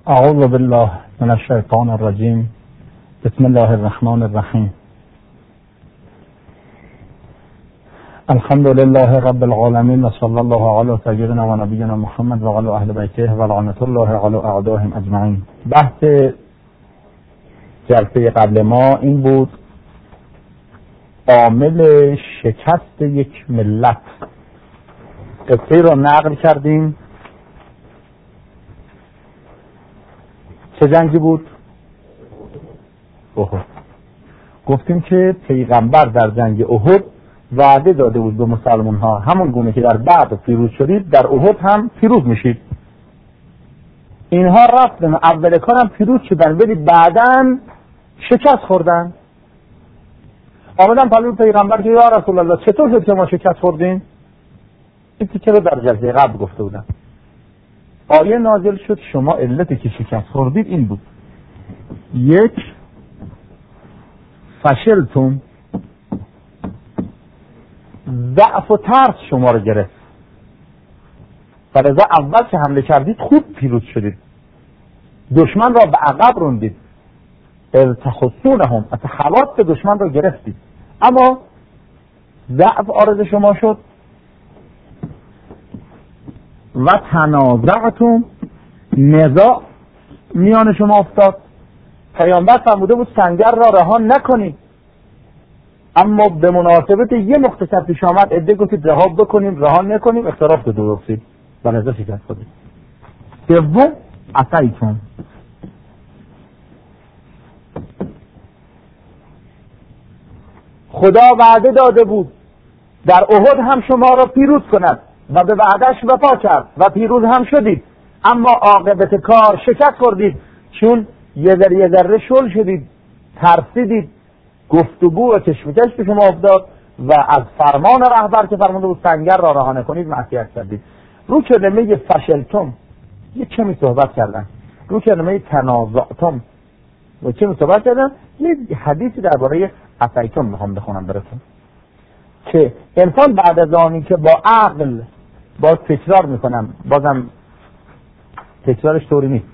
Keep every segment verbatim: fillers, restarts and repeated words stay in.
اعوذ بالله من الشیطان الرجیم. بسم الله الرحمن الرحیم. الحمد لله رب العالمین و صلی الله علی سیدنا و نبینا محمد و علی اهل بیته و لعنت الله علی اعدائهم اجمعین. بحث جلسه قبل ما این بود: عامل شکست یک ملت. قصه را نقل کردیم. چه جنگی بود؟ احد. گفتیم که پیغمبر در جنگ احد وعده داده بود به مسلمان ها همون گونه که در بدر پیروز شدید در احد هم پیروز میشید. اینها رفتن اول کار هم پیروز شدن، ولی بعداً شکست خوردن. آمدن پلو پیغمبر که یا رسول الله چطور شد که ما شکست خوردیم؟ این تیکه رو در جلسه قبل گفته بودم. آیه نازل شد شما علتی که شکست خوردید این بود: یک، فشلتون، ضعف و ترس شما رو گرفت. فلذا اول که حمله کردید خوب پیروز شدید، دشمن را به عقب روندید، تخصونهم، خلاص دشمن را گرفتید، اما ضعف عارض شما شد. و تنازعتم، نزاع میان شما افتاد. پیامبر فرموده بود سنگر را رها نکنید، اما به مناسبت یه مختصر پیش آمد عده گفتید رها بکنیم رها نکنیم، اختلاف دو رسید و نزاع شکست خورد. دوم، عصیتم، خدا وعده داده بود در احد هم شما را پیروز کند و به وعدش وفا کرد و پیروز هم شدید، اما عاقبت کار شکست خوردید، چون یه ذره یه ذره شل شدید، ترسیدید، گفتگو و کشمکش به شما افتاد و از فرمان رهبر که فرموده بود سنگر را رها نکنید معصیت کردید. رو کلمه فشلتم یه چمی صحبت کردن، رو کلمه تنازعتم و چمی صحبت کردن. یه حدیثی درباره عصیتم میخوام بخونم براتون که انسان بعد از آنی که با عقل باز تکرار میکنم، بازم تکرارش طوری نیست.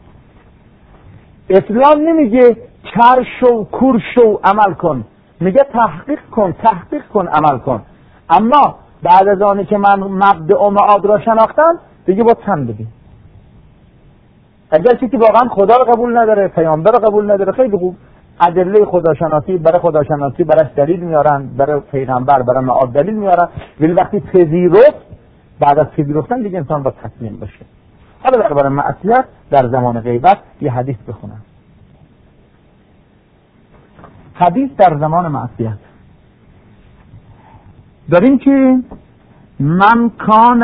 اسلام نمیگه کر شو کور شو عمل کن، میگه تحقیق کن تحقیق کن عمل کن. اما بعد از آنی که من مبدأ و معاد را شناختم دیگه با تن بگیم. اگر کسی واقعا خدا رو قبول نداره، پیامبر رو قبول نداره، خیلی خوب، ادله خداشناسی برای خداشناسی براش دلیل میارن، برای پیغمبر برای معاد دلیل میارن، ولی وقتی پذیرفت، بعد از پذیرفتن دیگه انسان با تسلیم باشه. حالا درباره معصیت در زمان غیبت یه حدیث بخونم. حدیث در زمان معصیت داریم که من کان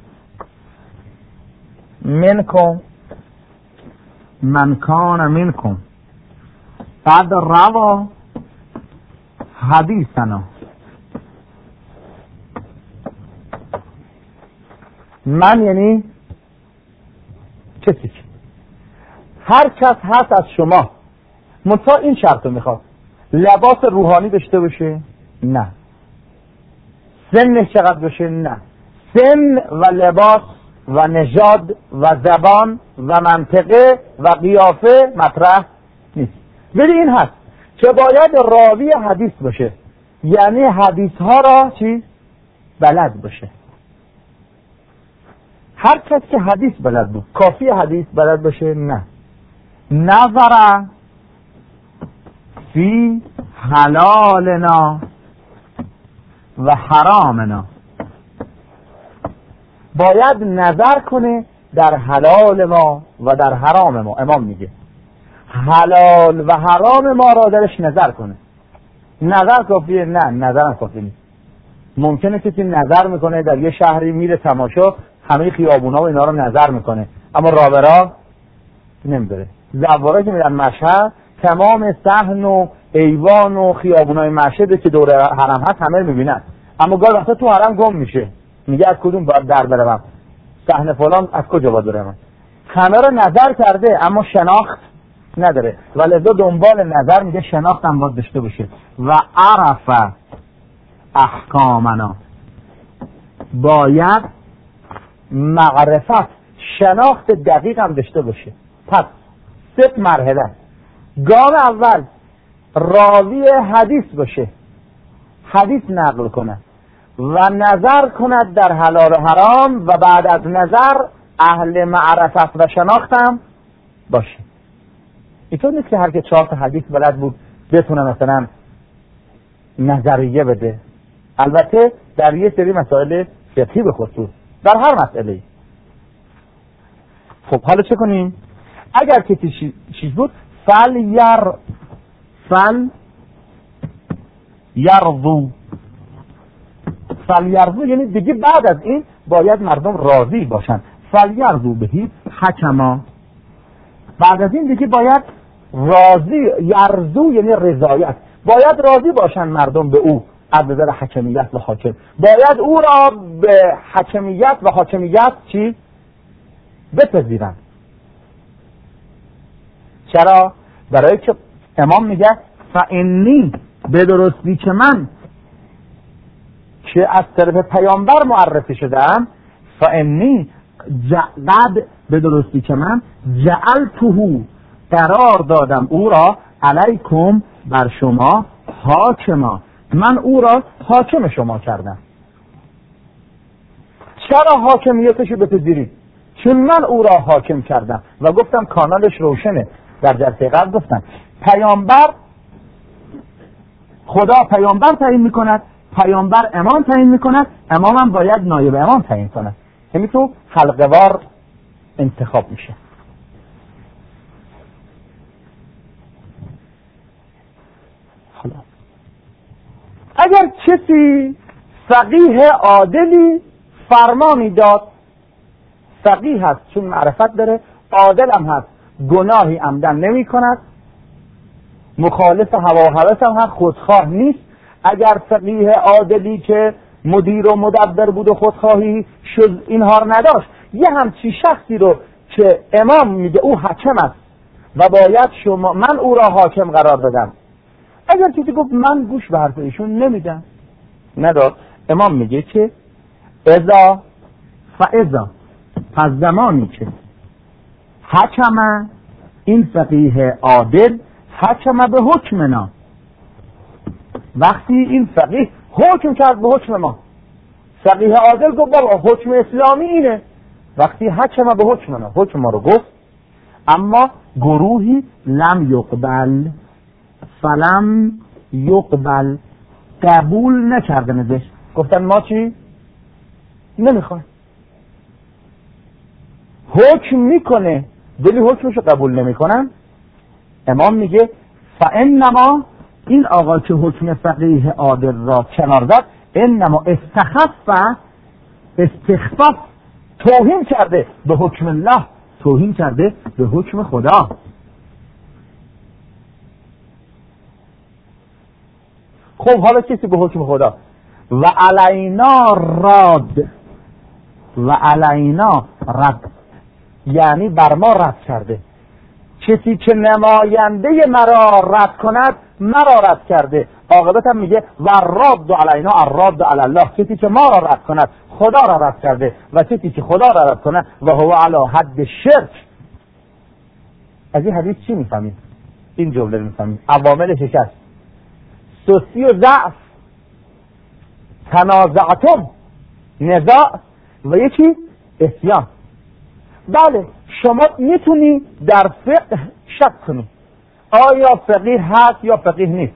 منکم من کان منکم بعد روا حدیثنا. من یعنی کسی، هر کس هست از شما، منتها این شرط رو میخواد: لباس روحانی داشته باشه؟ نه. سنش چقدر باشه؟ نه. سن و لباس و نژاد و زبان و منطقه و قیافه مطرح نیست، ولی این هست که باید راوی حدیث باشه، یعنی حدیث ها را چی؟ بلد باشه. هر کس که حدیث بلد بود کافی حدیث بلد باشه؟ نه. نظر فی حلالنا و حرامنا، باید نظر کنه در حلال ما و در حرام ما. امام میگه حلال و حرام ما را درش نظر کنه. نظر کافیه؟ نه، نظرم کافی نیست. ممکنه کسی نظر میکنه در یه شهری میره تماشا، همه خیابونا و اینا رو نظر میکنه، اما راه به راه نمیداره. زوارا که میرن مشهد تمام صحن و ایوان و خیابونای مشهد که دور حرم هست همه رو میبینن، اما گاهی وقتا تو حرم گم میشه، میگه از کدوم باید در برم، صحن فلان از کجا باید برم. همه رو نظر کرده اما شناخت نداره، ولی دو دنبال نظر میگه شناخت هم باید داشته باشه. و عرف احکامنا، باید معرفت شناخت دقیق هم داشته باشه. پس سه مرحله. گام اول راوی حدیث باشه، حدیث نقل کنه و نظر کند در حلال و حرام و بعد از نظر اهل معرفت و شناختم باشه. اینطور نیست که هر که چهار تا حدیث بلد بود بتونه مثلا نظریه بده. البته در یه سری مسائل فقهی به خصوص، در هر مسئله. خب حالا چه کنیم؟ اگر کسی چیز بود فل یر فل یرضو فل یرضو یعنی دیگه بعد از این باید مردم راضی باشن. فل یرضو بهی حکما، بعد از این دیگه باید راضی، یرضو یعنی رضایت، باید راضی باشن مردم به او از نظر حکمیت و حاکم، باید او را به حکمیت و حاکمیت چی؟ بپذیرن. چرا؟ برای که امام میگه فانی به درستی که من که از طرف پیامبر معرفی شدم، فانی قد به درستی که من جعلته قرار دادم او را علیکم بر شما حاکما، من او را حاکم شما کردم. چرا حاکمیتشو بپذیرید؟ چون من او را حاکم کردم و گفتم کانالش روشنه. در جلسه قبل گفتم پیامبر، خدا پیامبر تعیین میکند، پیامبر امام تعیین میکند، امام هم باید نایب امام تعیین کند. یعنی تو حلقه‌وار انتخاب میشه. حالا اگر کسی فقیه عادلی فرمانی داد، فقیه هست چون معرفت داره، عادل هم هست، گناهی عمدن نمی کند، مخالف هوا و هوس هم هست، خودخواه نیست. اگر فقیه عادلی که مدیر و مدبر بود و خودخواهی شد اینها رو نداشت، یه همچی شخصی رو که امام میگه او حاکم است و باید شما من او را حاکم قرار دادم، اگر کسی گفت من گوش به حرف ایشون نمیدم، ندار، امام میگه که اذا فاذا، پس زمانی که حکم این فقیه عادل، حکم به حکمنا، وقتی این فقیه حکم کرد به حکم ما، فقیه عادل گفت بابا حکم اسلامی اینه، وقتی حکم به حکمنا، حکم ما رو گفت، اما گروهی لم یقبل، فلم یقبل، قبول نکردنش، گفتن ما چی؟ نمیخوایم. حکم میکنه ولی حکمشو قبول نمیکنن. امام میگه فانما، این آقا که حکم فقیه عادل را کنار زد، انما استخف، استخفاف، توهین کرده به حکم الله، توهین کرده به حکم خدا. خب حالا کسی به حکم خدا و علینا راد، و علینا رد یعنی بر ما رد کرده، کسی که نماینده مرا رد کند مرا رد کرده. عاقبت هم میگه و رد علینا الرد علی الله، کسی که ما را رد کند خدا را رد کرده، و کسی که خدا را رد کند و هو علی حد شرک. از این حدیث چی میفهمید؟ این جمله میفهمید عوامل شکست، سستی و ضعف، تنازعتم، نزاع، و یکی عصیان. بله شما میتونی در فقه شک کنی آیا فقیه هست یا فقیه نیست.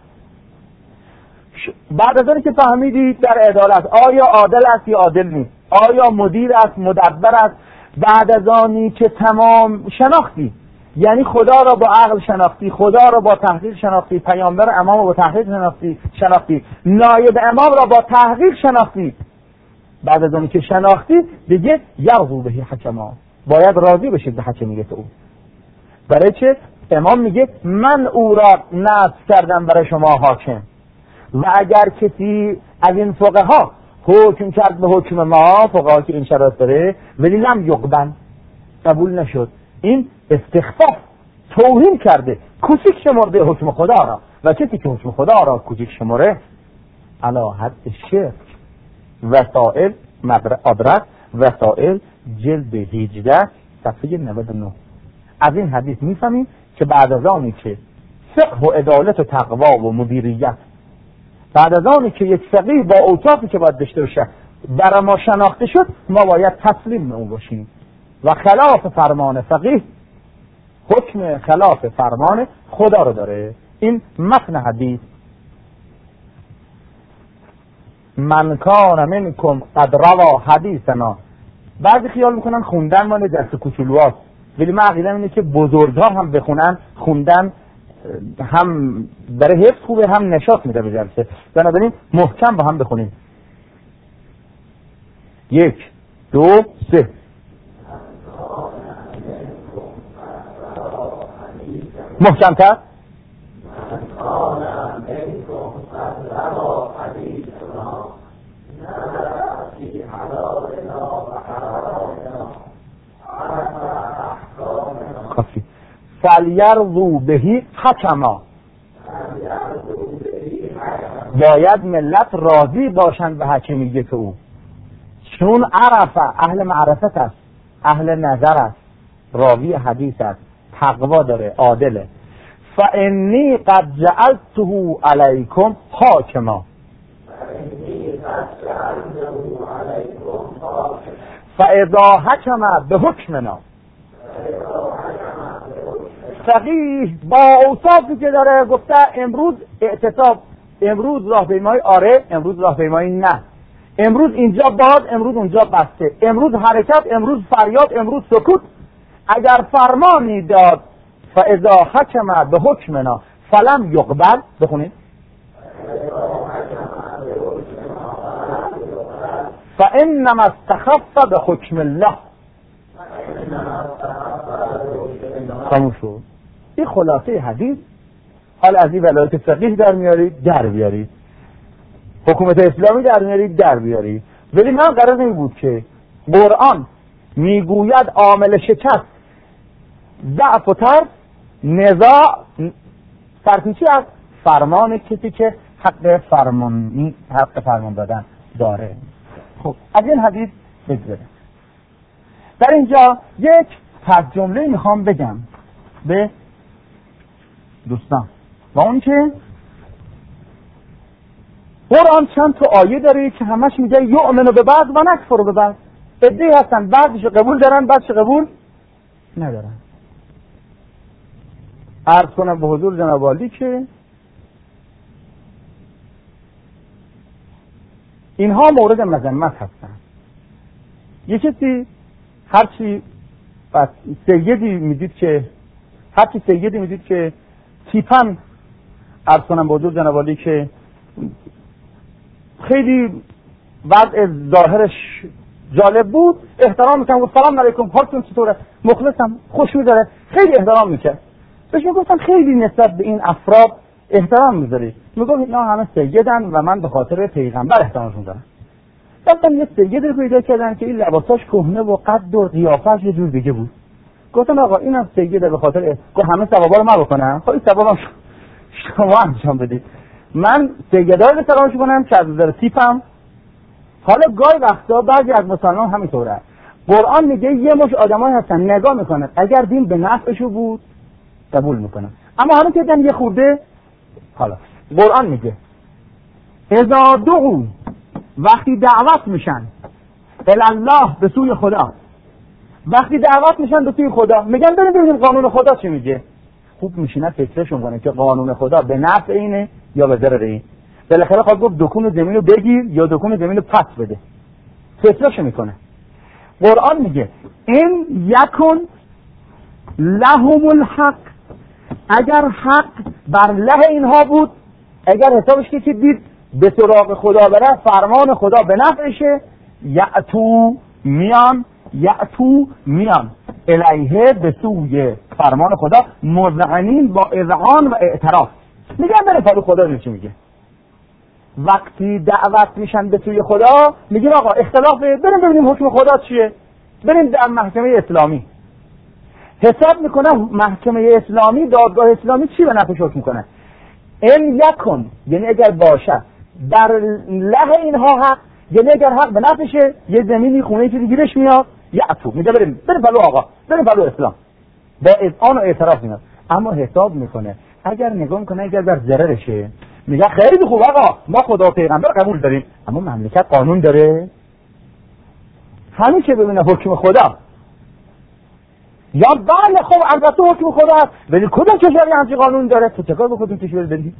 بعد از آنی که فهمیدی در عدالت آیا عادل است یا عادل نیست، آیا مدیر است مدبر است، بعد از آنی که تمام شناختی، یعنی خدا را با عقل شناختی، خدا را با تحقیق شناختی، پیامبر امام را با تحقیق شناختی شناختی نایب امام را با تحقیق شناختی، بعد از آنی که شناختی دیگه یرضو بهی حکما، باید راضی بشید به حکمیت او. برای چه؟ امام میگه من او را نصب کردم برای شما حاکم، و اگر کسی از این فقها حکم کرد به حکم ما، فقها که این شرایط داره، ولی لم یقبل، قبول نشد، این استخفاف، توهین کرده، کوچک شمرده حکم خدا را، و کسی که حکم خدا را کوچک شمره علی حد شرک. وسائل ادرک، وسائل جلد هجده صفحه نود و نه. از این حدیث میفهمیم که بعد از آنی که فقه و عدالت و تقوا و مدیریت، بعد از آنی که یک فقیه با اوصافی که باید داشته باشه برای ما شناخته شد، ما باید تسلیم اون باشیم و خلاف فرمان فقیه حکم خلاف فرمان خدا رو داره. این متن حدیث. من کان منکم قد روا حدیثنا. بعضی خیال میکنن خوندن مال دست کوچولوست، ولی من عقیدم اینه که بزرگ‌ها هم بخونن، خوندن هم برای حفظ خوبه، هم نشاط میده به جلسه. بنابراین محکم با هم بخونیم. یک دو سه. محکم‌تر. کافی. فلیرضوا بهی حکما. باید ملت راضی باشند به حکمیت او، چون عرفه، اهل معرفت است، اهل نظر است، راوی حدیث است، تقوا داره، عادله. فانی قد جعلته علیکم حاکما. فاذا حکم بحکمنا. فقیه با اوصافی که داره گفته امروز اعتصاب، امروز راهپیمایی، آره امروز راهپیمایی نه، امروز اینجا باد، امروز اونجا بسته، امروز حرکت، امروز فریاد، امروز سکوت. اگر فرمانی داد فاذا حکم به حکمنا فلم یقبل. بخونید. فانما استخف به حکم الله. خاموش شد. این خلاصه حدیث. حال از این ولایت فقیه در میارید در بیارید، حکومت اسلامی در میارید در بیارید، ولی من قرار این بود که قرآن میگوید عامل شکست ضعف و ترس، نزاع، سرپیچی از فرمان کسی که حق فرمان حق فرمان دادن داره. خب از این حدیث بگذاریم. در اینجا یک پس جمله میخوام بگم به دوستان، و اون که قرآن چند تا آیه داره که همش میگه یؤمنو به بعض و نکفر به بعض. عده‌ای هستن بعضش قبول دارن بعضش قبول ندارن. عرض کنم به حضور جناب عالی که اینها مورد مذمت هستن. یه کسی هرچی بس سیدی میدید که هرچی سیدی میدید که تیپن، عرض کنم به حضور جناب عالی که خیلی وضع ظاهرش جالب بود، احترام میکنم، گفت سلام علیکم، حالتون چطوره، مخلصم، خوش می‌داره، خیلی احترام میکرد. بهش میگفتم خیلی نسبت به این افراد احترام میذاری. میگفت اینا همه سیدن و من به خاطر پیغمبر احترامشون میذارم. گفتم یه سید رو پیدا کردن که این لباساش کهنه و قد و قیافش یه جور دیگه بود. گفتم آقا اینم سیده به خاطر گفت همه ثوابا رو من بکنم. خب این ثوابم شما انجام بدید. من سیدای رو سلامش کنم که از نظر تیپم. حالا گاهی وقتا بعضی از مسلمان همینطوره. قرآن میگه یه مش آدمایی هستن نگاه میکنن اگر دین به نفعشو بود قبول میکنن، اما همون که دین یه خورده. حالا قرآن میگه اذا دعوا، وقتی دعوت میشن الی الله، به سوی خدا، وقتی دعوت میشن به سوی خدا، میگن بریم ببینیم قانون خدا چی میگه. خوب میشینه فکرشون کنه که قانون خدا به نفع اینه یا به ضرر این. بالاخره خواهد گفت دکون زمین رو بگیر یا دکون زمین رو پس بده. فکرشو میکنه. قرآن میگه این یکن لهم الحق، اگر حق بر له اینها بود، اگر حسابش که چی دید به سراغ خدا بره، فرمان خدا به نفعشه، یعتو میان یعتو میان الیه، به سوی فرمان خدا، مذعنین با اذعان و اعتراف. میگن بره پلو خدا چی میگه. وقتی دعوت میشن به سوی خدا میگیم آقا اختلافه، بریم ببینیم حکم خدا چیه، بریم در محکمه اسلامی. حساب میکنه محکمه اسلامی، دادگاه اسلامی چی به نفعش حکم میکنه. این یکن یعنی اگر باشه در له اینها حق، یعنی اگر حق به نفعشه، یه زمینی خونه چیزی گیرش میاد، یعتو میگه بریم بریم پلو آقا، بریم پلو اسلام، با اذعان و اعتراف میاد. اما حساب میکنه. اگر نگاه میکنه اگر بر ضررشه میگه خیلی خوب آقا ما خدا پیغمبر قبول داریم، اما مملکت قانون داره. همین که ببینه حکم خدا یا بله خب البته حکم خدا هست، ولی کدوم کشوری همچین قانون داره؟ تو چه کار با کدوم کشوری داری؟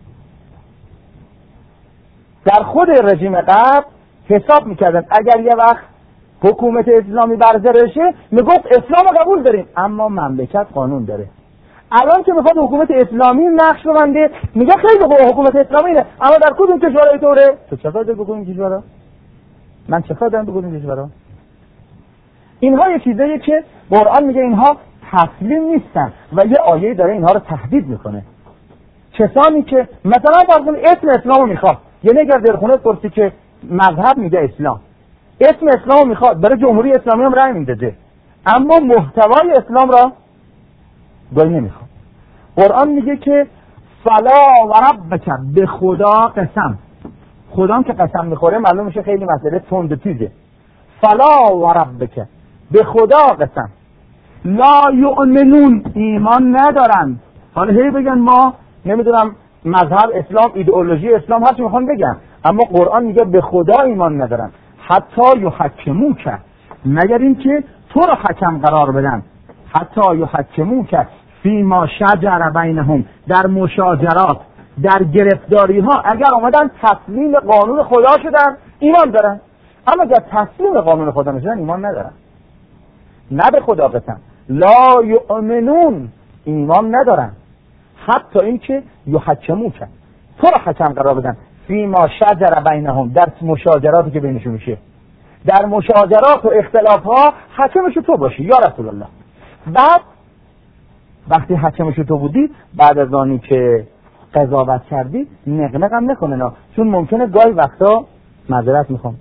در خود رژیم قبل حساب میکردن اگر یه وقت حکومت اسلامی برزرشه میگفت اسلام قبول داریم اما مملکت قانون داره. الان که میخواد حکومت اسلامی نقش بنده میگه خیلی خوب حکومت اسلامی نه، اما در کدوم کشورهای طوره؟ تو چه کار داری بکنی کشورها؟ من چه کار دارم بکنم کشورها؟ اینها یه چیزاییه که قرآن میگه اینها تسلیم نیستن و یه آیه داره اینها رو تهدید میکنه. کسانی که مثلا فرض اسم اسلامو میخواد، یعنی اگر در خونه پرسی که مذهب میگه اسلام، اسم اسلامو میخواد، برای جمهوری اسلامی هم رأی میده اما محتوای اسلام را گاهی نمیخواد. قرآن میگه که فلا و ربک، به خدا قسم. خدا که قسم میخوره معلوم میشه خیلی مسئله تند و تیزه. فلا و ربک، به خدا قسم، لا یؤمنون، ایمان ندارن. حالا هی بگن ما نمیدونم مذهب اسلام، ایدئولوژی اسلام، هرچی میخوان بگن، اما قرآن میگه به خدا ایمان ندارن. حتی یحکموک، مگر این که تو رو حکم قرار بدن. حتی یحکموک فیما شجر بینهم، در مشاجرات، در گرفتاری ها اگر آمدن تسلیم قانون خدا شدن ایمان دارن، اما اگر تسلیم قانون خدا نشدن ایمان ندارن. نه به خدا قسم، لا یؤمنون، ایمان ندارن. حتی اینکه یحکموک، تو رو حکم قرار بدن، فیما شجر بینهم، در مشاجراتی که بینشون میشه، در مشاجرات و اختلاف ها حکمش تو باشی یا رسول الله. بعد وقتی حکمش تو بودی، بعد از آنی که قضاوت کردی نقنق هم نکنه نه، چون ممکنه گاهی وقتا معذرت میخوام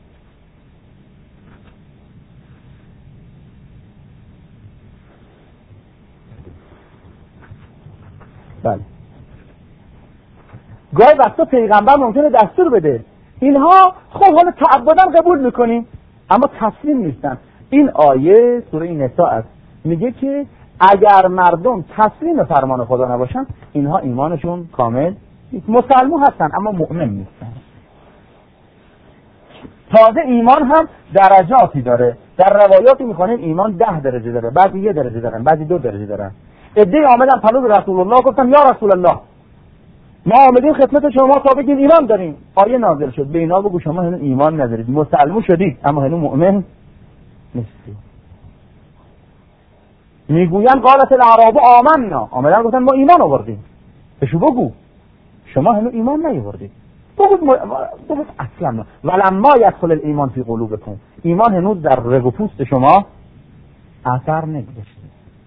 بله گاهی وقتا پیغمبر ممکنه دستور بده اینها خب حالا تعبداً قبول میکنیم اما تسلیم نیستن. این آیه سوره نساء است، میگه که اگر مردم تسلیم فرمان خدا نباشن اینها ایمانشون کامل نیست. مسلمان هستن اما مؤمن نیستن. تازه ایمان هم درجاتی داره. در روایاتی میخوانیم ایمان ده درجه داره، بعضی یه درجه دارن، بعضی دو درجه دارن. عده‌ای آمدن پلو رسول الله گفتن یا رسول الله ما آمدیم خدمت شما تا بگیم ایمان داریم. آیه نازل شد به اینا بگو شما هنوز ایمان ندارید، مسلمان شدید اما هنوز مؤمن نیستید. میگوین قالت الاعراب آمنا، آمدن گفتن ما ایمان آوردیم. بهشو بگو شما هنوز ایمان نیاوردید. بگو بگو اصلا ولما یدخل الایمان فی قلوبکم، ایمان هنوز در رگ و پوست شما اثر نگذاشته.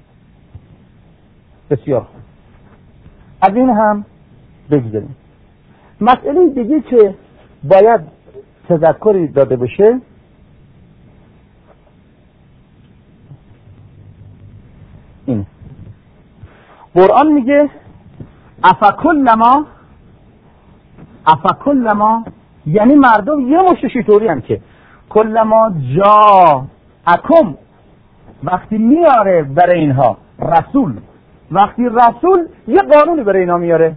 بسیار خوب، از این هم بگذاریم. مسئله دیگه که باید تذکری داده بشه این قرآن میگه افکلما افکلما، یعنی مردم یه مشت شیطوری هم که کلما جا اکم، وقتی میاره برای اینها رسول، وقتی رسول یه قانونی برای اینا میاره،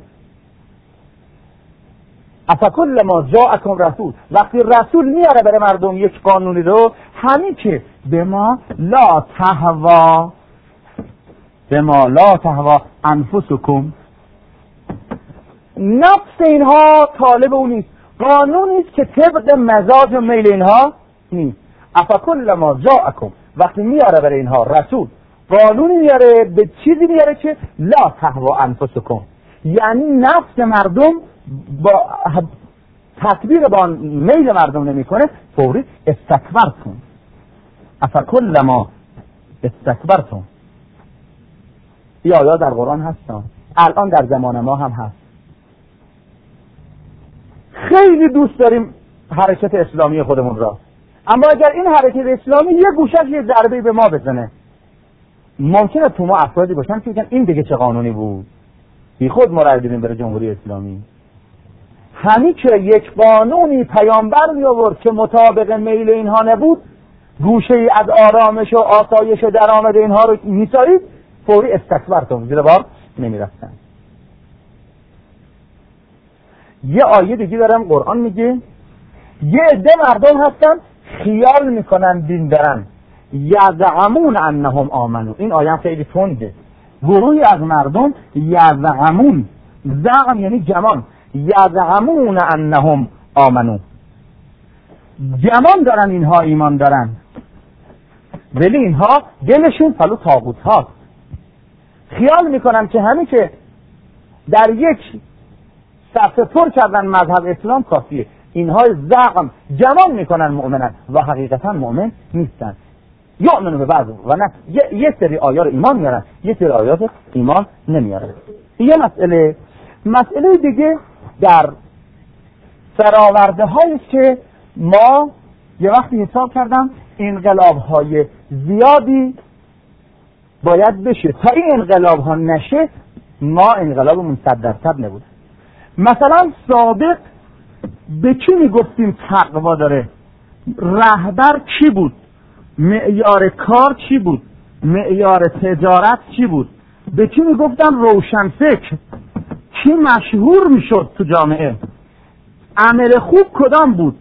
افکلما جا اکم رسول، وقتی رسول میاره برای مردم یک قانونی رو، همین که به ما لا تهوا به ما لا تهوا انفسکم، نفس اینها طالب اون نیست، قانون نیست که طبق مزاج و میل اینها نیست. افکلما جاءکم، وقتی میاره برای اینها رسول قانونی میاره، به چیزی میاره که لا تهوا انفسکم، یعنی نفس مردم با تکبیر با میل مردم نمیکنه، فوری استکبرتم. افکلما استکبرتم. این آیات در قرآن هستن، الان در زمان ما هم هست. خیلی دوست داریم حرکت اسلامی خودمون را، اما اگر این حرکت اسلامی یه گوشش یه ضربه به ما بزنه، ممکنه تو ما افرادی باشن که بگن این دیگه چه قانونی بود، بی خود ما رای دادیم برای جمهوری اسلامی. همین که یک قانونی پیامبر می آورد که مطابق میل اینها نبود، گوشه ای از آرامش و آسایش و درآمد اینها رو میسارید، فوری استکبرتم، زیر بار نمیرفتن. یه آیه دیگه دارم قرآن میگه یه عده مردم هستن خیال میکنن دین دارن، یزعمون انهم آمنو. این آیه هم خیلی تنده. گروهی از مردم یزعمون، زعم یعنی گمان، یزعمون انهم آمنو، گمان دارن اینها ایمان دارن، ولی اینها دلشون پلو طاغوت ها. خیال میکنن که همین که در یک صفحه پر کردن مذهب اسلام کافیه. اینها زعم گمان میکنن مؤمنن و حقیقتا مؤمن نیستن. یؤمنون به بعض و نه یه سری آیات ایمان میارن، یه سری آیات ایمان نمیارن. یه مسئله مسئله دیگه در فراورده هایی که ما یه وقتی حساب کردم انقلاب های زیادی باید بشه، تا این انقلاب ها نشه ما انقلابمون صد درصد نبود. مثلا سابق به چی میگفتیم تقوا داره؟ رهبر چی بود؟ معیار کار چی بود؟ معیار تجارت چی بود؟ به چی میگفتن روشنفکر؟ چی مشهور میشد تو جامعه؟ عمل خوب کدام بود؟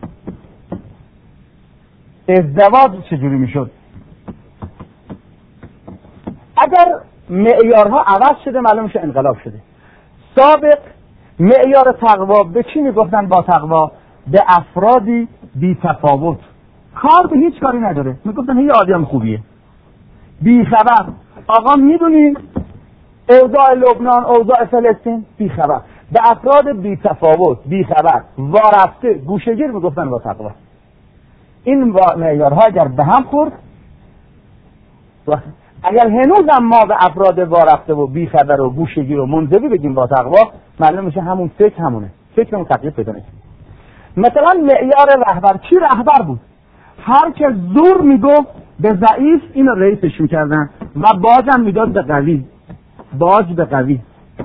ازدواج چجوری میشد؟ اگر معیارها عوض شده معلوم میشه انقلاب شده. سابق معیار تقوا به چی میگفتن؟ با تقوا به افرادی بی تفاوت، کار به هیچ کاری نداره، میگفتن هی آدم خوبیه، بی خبر. آقا میدونی اوضاع لبنان، اوضاع فلسطین، بی خبر. به افراد بی تفاوت، بی خبر، وارسته، گوشه‌گیر میگفتن با تقوا. این معیارها اگر به هم خورد، اگر هنوز هم ما به افراد وارسته و بی خبر و گوشه‌گیر و منزوی بگیم با تقوا، معلوم میشه همون فکر همونه، فکرمون تغییر پیدا نکنه. مثلا معیار رهبر چی رهبر بود؟ هر که زور میگفت به ضعیف اینو رئیسش میکردن و بازم میداد به قوی، باج به قوی.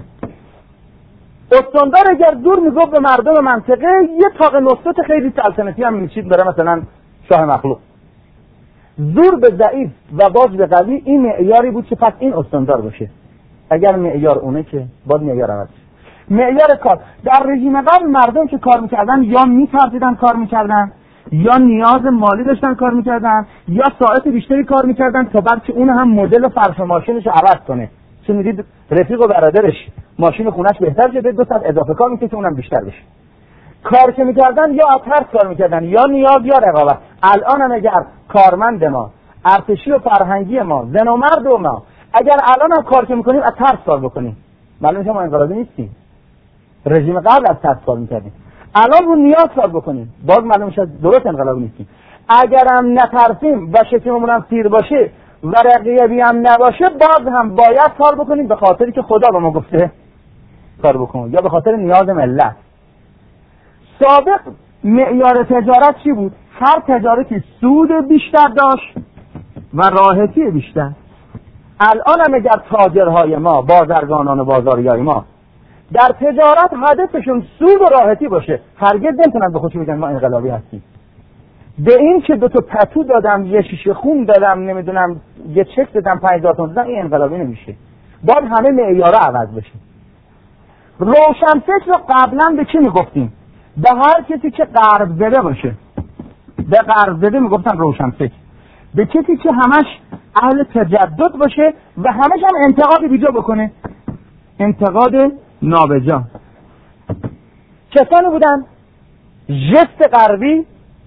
استاندار اگر زور میگفت به مردم منطقه یه طاق نصرت خیلی سلطنتی هم میشید برای مثلا شاه مخلوق. زور به ضعیف و باج به قوی این معیاری بود که پس این استاندار باشه. اگر معیار اونه که باید معیار عوض شه. معیار کار در رژیم قبل مردم که کار میکردن یا میترسیدن کار میکردن، یا نیاز مالی داشتن کار میکردن، یا ساعت بیشتری کار میکردن تا بلکه اون هم مدل فرش ماشینش رو عوض کنه. چون میدید رفیق و برادرش ماشین خونش بهتر شده، دو ساعت اضافه کار میکنه که اونم بیشتر بشه. کار که میکردن یا از ترس کار میکردن یا نیاز یا رقابت. الان هم اگر کارمند ما، ارتشی و فرهنگی ما، زن و مرد و ما اگر الان هم کار که میکنیم از ترس کار بکنیم، معلومه ما انقلابی نیستیم. رژیم قبل از ترس کار میکردیم، الان رو نیاز کار بکنیم، باز معلومه شد درست انقلابی نیستیم. اگر هم نترسیم و شکممون هم سیر باشه و رقیبی هم نباشه، باز هم باید کار بکنیم به خاطری که خدا به ما گفته کار بکنیم یا به خاطر نیاز ملت. سابق معیار تجارت چی بود؟ هر تجارتی سود بیشتر داشت و راحتی بیشتر. الان هم اگر تاجرهای ما، بازرگانان و بازاریای ما در تجارت هدفشون سود و راحتی باشه، هرگز نمیتونن به خودشون بگن ما انقلابی هستیم. به این که دو تا پتو دادم، یه شیشه خون دادم، نمیدونم یه چک دادم پنج هزار تومان دادم، این انقلابی نمیشه. باید همه معیارها عوض بشه. روشنفکر رو قبلا به چی میگفتیم؟ به هر کسی که غرب زده باشه، به غرب زده میگفتن روشنفکر. به کسی که همش اهل تجدد باشه و همش هم انتقاد بیجا بکنه، انتقاد نابجا. کسانی بودن ژست غربی،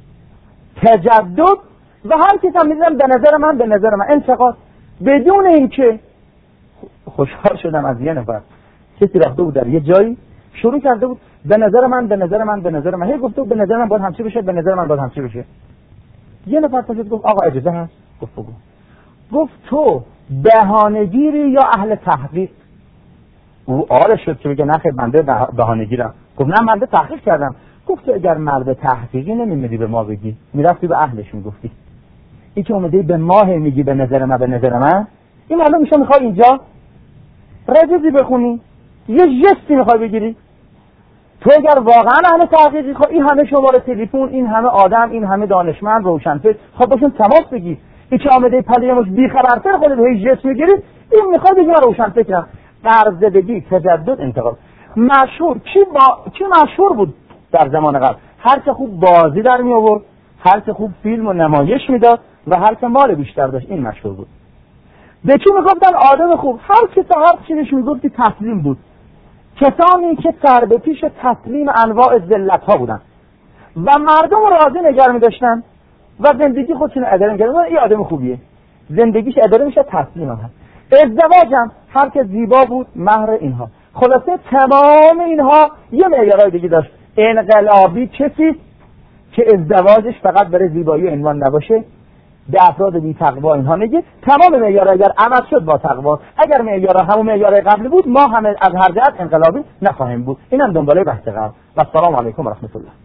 تجدد و هر کس هم میدونم به نظر من به نظر من انتقاد، بدون اینکه خوشحال شدم از یه نفر کسی رفته بود در یه جایی شروع کرده بود به نظر من به نظر من به نظر من هی گفته بود به نظر من باید همچی بشه، به نظر من باید همچی بشه. یه نفر پاشد گفت آقا اجازه هست؟ گفت بگو. گفت تو بهانه‌گیری یا اهل تحقیق؟ او آره شد که بگه نه خیلی بنده بهانه‌گیرم. گفت نه بنده تحقیق کردم. گفت تو اگر مرد تحقیقی نمی‌میدی به ما بگی، میرفتی به اهلش میگفتی. این که اومدی به ماه میگی به نظر من به نظر من، این معلوم میشه میخوای اینجا رجزی بخونی، یه جستی میخوای بگیری. تو اگر واقعا اهل تحقیقی، خب این همه شماره تلفن، این همه آدم، این همه دانشمند روشنفکر، خب باشون تماس بگیر. این که آمده پلیمش بی خبرتر خودت هی جست میگیری، این میخواد بگه من روشنفکرم. قرضدگی، تجدد، انتقاد. مشهور کی با کی مشهور بود در زمان قبل؟ هر که خوب بازی در می آورد، هر که خوب فیلم و نمایش میداد و هر که مال بیشتر داشت، این مشهور بود. به کی میگفتن آدم خوب؟ هر که تا هر چیزش میگفتی تسلیم بود. کسانی که سر به پیش تسلیم انواع ذلت ها بودن و مردم راضی نگه می‌داشتن و زندگی خودشون اداره می‌کردن. این آدم خوبیه، زندگیش اداره میشه، تسلیم هم هست. ازدواجم هر که زیبا بود مهر اینها. خلاصه تمام اینها یه معیارای دیگه داشت. انقلابی کسی که ازدواجش فقط برای زیبایی عنوان نباشه، به افراد بی تقوا اینها نگه. تمام معیارها اگر عوض شد با تقوا، اگر معیارها همون معیارهای قبلی بود، ما همه از هر جهت انقلابی نخواهیم بود. اینم دنباله بحث قبل. و السلام علیکم و رحمت الله.